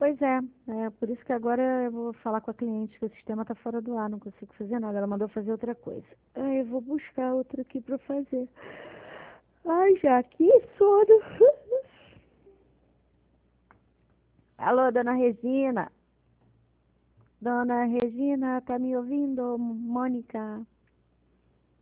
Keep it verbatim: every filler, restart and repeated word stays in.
Pois é, é por isso que agora eu vou falar com a cliente que o sistema está fora do ar, não consigo fazer nada. Ela mandou fazer outra coisa. Aí eu vou buscar outra aqui para fazer. Ai, já que sono. Alô, dona Regina. Dona Regina, tá me ouvindo, Mônica?